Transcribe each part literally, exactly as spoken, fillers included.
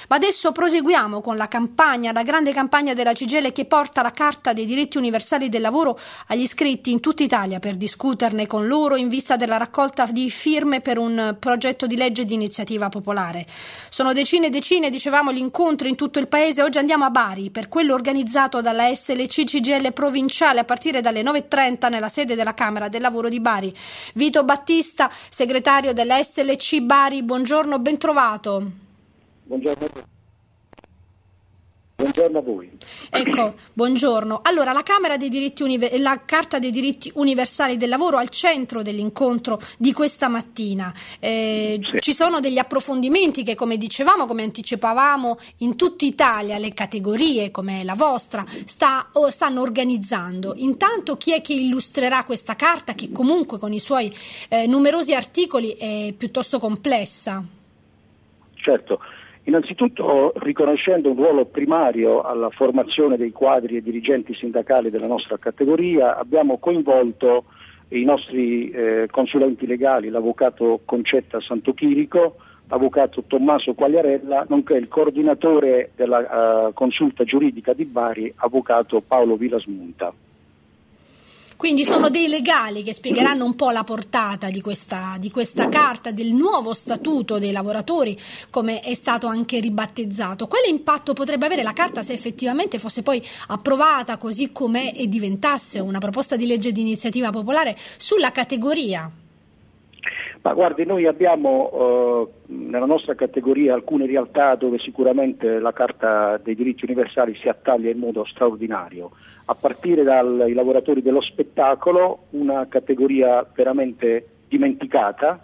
Ma adesso proseguiamo con la campagna, la grande campagna della C G I L che porta la Carta dei diritti universali del lavoro agli iscritti in tutta Italia per discuterne con loro in vista della raccolta di firme per un progetto di legge di iniziativa popolare. Sono decine e decine, dicevamo, gli incontri in tutto il paese. Oggi andiamo a Bari per quello organizzato dalla S L C C G I L provinciale a partire dalle nove e trenta nella sede della Camera del Lavoro di Bari. Vito Battista, segretario della S L C Bari, buongiorno, ben trovato. Buongiorno. Buongiorno a voi. Ecco, buongiorno. Allora, la Camera dei diritti Univer- la Carta dei diritti universali del lavoro al centro dell'incontro di questa mattina. Eh, sì. Ci sono degli approfondimenti che, come dicevamo, come anticipavamo, in tutta Italia le categorie come la vostra sta, o stanno organizzando. Intanto, chi è che illustrerà questa carta che comunque con i suoi eh, numerosi articoli è piuttosto complessa? Certo. Innanzitutto riconoscendo un ruolo primario alla formazione dei quadri e dirigenti sindacali della nostra categoria, abbiamo coinvolto i nostri eh, consulenti legali, l'avvocato Concetta Santochirico, l'avvocato Tommaso Quagliarella, nonché il coordinatore della uh, consulta giuridica di Bari, avvocato Paolo Vilasmunta. Quindi sono dei legali che spiegheranno un po' la portata di questa, di questa carta, del nuovo statuto dei lavoratori, come è stato anche ribattezzato. Quale impatto potrebbe avere la carta se effettivamente fosse poi approvata così com'è e diventasse una proposta di legge di iniziativa popolare sulla categoria? Ma guardi, noi abbiamo eh, nella nostra categoria alcune realtà dove sicuramente la Carta dei diritti universali si attaglia in modo straordinario, a partire dai lavoratori dello spettacolo, una categoria veramente dimenticata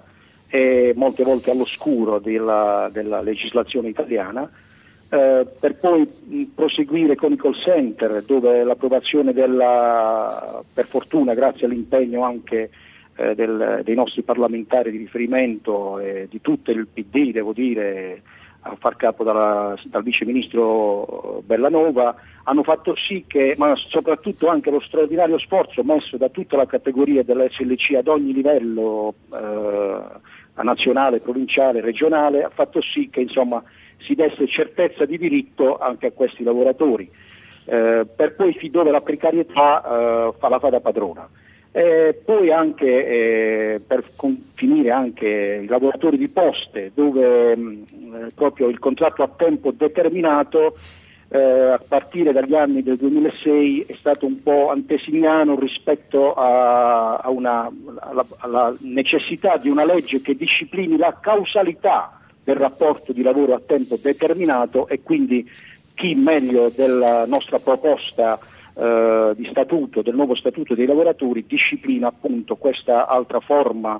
e molte volte all'oscuro della, della legislazione italiana, eh, per poi mh, proseguire con i call center, dove l'approvazione della, per fortuna grazie all'impegno anche Eh, del, dei nostri parlamentari di riferimento e di tutto il P D, devo dire, a far capo dalla, dal vice ministro Bellanova, hanno fatto sì che, ma soprattutto anche lo straordinario sforzo messo da tutta la categoria della S L C ad ogni livello eh, nazionale, provinciale, regionale, ha fatto sì che insomma si desse certezza di diritto anche a questi lavoratori, eh, per poi dove la precarietà eh, fa la fa da padrona. Eh, poi anche eh, per finire anche i lavoratori di poste, dove mh, proprio il contratto a tempo determinato eh, a partire dagli anni del duemilasei è stato un po' antesignano rispetto a, a una, alla, alla necessità di una legge che disciplini la causalità del rapporto di lavoro a tempo determinato, e quindi chi meglio della nostra proposta Uh, di statuto, del nuovo statuto dei lavoratori, disciplina appunto questa altra forma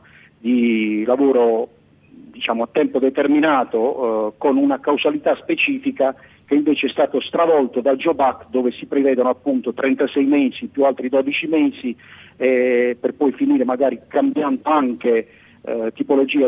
di lavoro, diciamo a tempo determinato, uh, con una causalità specifica, che invece è stato stravolto dal Job Act, dove si prevedono appunto trentasei mesi più altri dodici mesi, eh, per poi finire magari cambiando anche uh, tipologia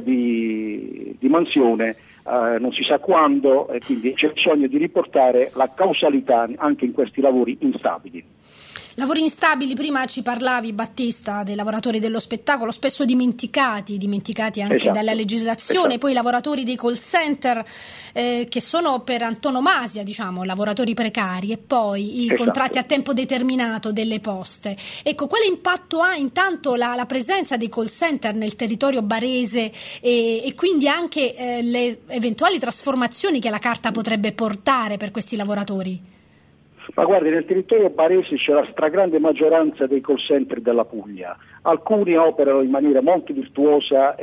di, di mansione. Uh, non si sa quando, e quindi c'è bisogno di riportare la causalità anche in questi lavori instabili. Lavori instabili, prima ci parlavi, Battista, dei lavoratori dello spettacolo, spesso dimenticati, dimenticati anche esatto, dalla legislazione, esatto. Poi i lavoratori dei call center eh, che sono per antonomasia, diciamo, lavoratori precari, e poi i esatto. contratti a tempo determinato delle poste. Ecco, quale impatto ha intanto la, la presenza dei call center nel territorio barese e, e quindi anche eh, le eventuali trasformazioni che la Carta potrebbe portare per questi lavoratori? Ma guardi, nel territorio barese c'è la stragrande maggioranza dei call center della Puglia. Alcuni operano in maniera molto virtuosa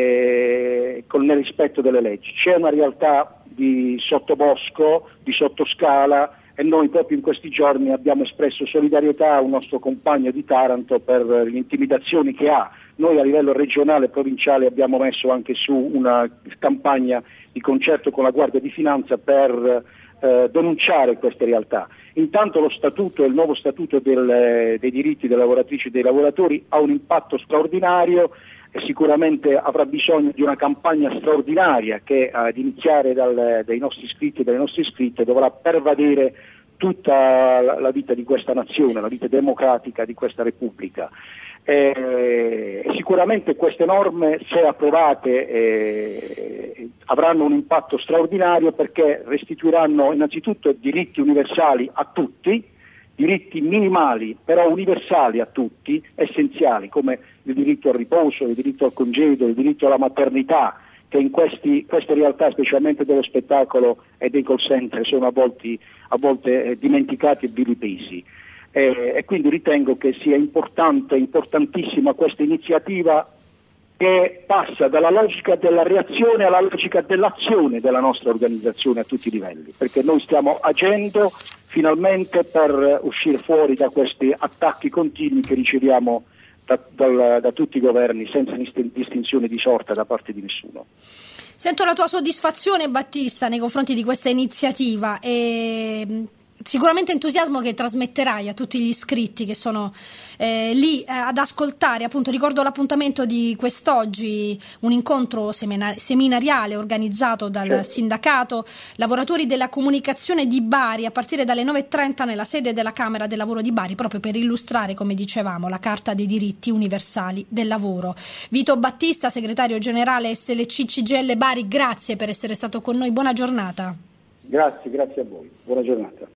e con il rispetto delle leggi. C'è una realtà di sottobosco, di sottoscala, e noi proprio in questi giorni abbiamo espresso solidarietà a un nostro compagno di Taranto per le intimidazioni che ha. Noi a livello regionale e provinciale abbiamo messo anche su una campagna di concerto con la Guardia di Finanza per eh, denunciare queste realtà. Intanto lo statuto, il nuovo statuto del, dei diritti delle lavoratrici e dei lavoratori ha un impatto straordinario e sicuramente avrà bisogno di una campagna straordinaria che ad iniziare dal, dai nostri iscritti e dalle nostre iscritte dovrà pervadere tutta la, la vita di questa nazione, la vita democratica di questa Repubblica. Eh, sicuramente queste norme, se approvate, eh, avranno un impatto straordinario, perché restituiranno innanzitutto diritti universali a tutti, diritti minimali però universali a tutti, essenziali, come il diritto al riposo, il diritto al congedo, il diritto alla maternità, che in questi, queste realtà, specialmente dello spettacolo e dei call center, sono a volte, a volte eh, dimenticati e vilipesi. Eh, e quindi ritengo che sia importante, importantissima questa iniziativa, che passa dalla logica della reazione alla logica dell'azione della nostra organizzazione a tutti i livelli, perché noi stiamo agendo finalmente per uscire fuori da questi attacchi continui che riceviamo da, da, da tutti i governi, senza distinzione di sorta da parte di nessuno. Sento la tua soddisfazione, Battista, nei confronti di questa iniziativa e sicuramente entusiasmo che trasmetterai a tutti gli iscritti che sono eh, lì eh, ad ascoltare. Appunto, ricordo l'appuntamento di quest'oggi, un incontro semina- seminariale organizzato dal certo. sindacato lavoratori della comunicazione di Bari, a partire dalle nove e trenta nella sede della Camera del Lavoro di Bari, proprio per illustrare, come dicevamo, la Carta dei diritti universali del lavoro. Vito Battista, segretario generale S L C C G I L Bari, grazie per essere stato con noi, buona giornata. Grazie, grazie a voi, buona giornata.